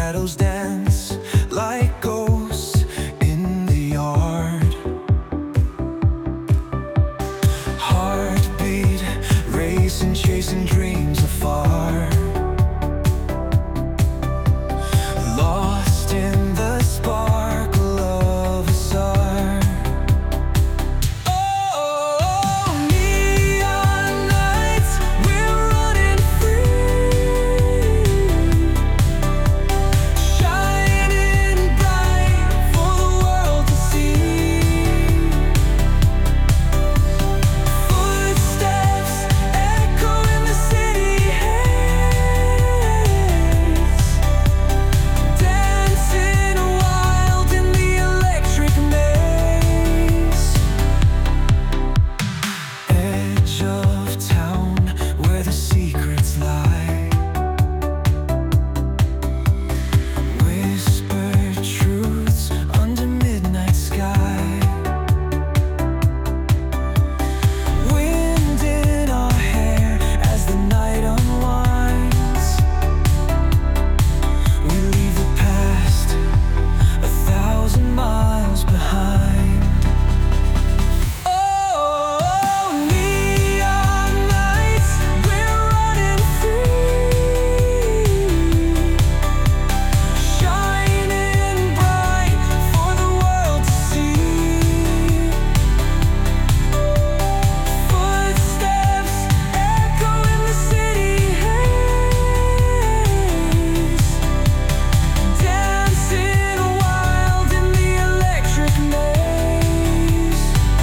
shadows dance like ghosts in the yard. Heartbeat racing, chasing dreams afar. Lost in the sparkle of a star. Oh, neon nights, we're running free, shining bright for the world to see. Footsteps echo in the city haze, dancing wild in the electric maze. Edge of town where the secrets lie, whispered truths under midnight sky. Wind in our hair as the night unwinds. We leave the past 1,000 miles behind. Oh, neon nights, we're running free, shining bright for the world to see. Footsteps echo in the city haze, dancing wild in the electric maze.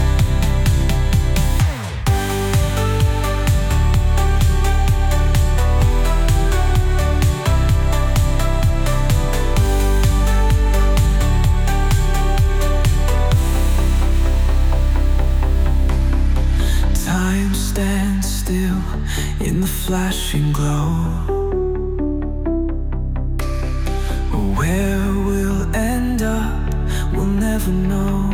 Time stands still in the flashing glow. Where we'll end up, we'll never know.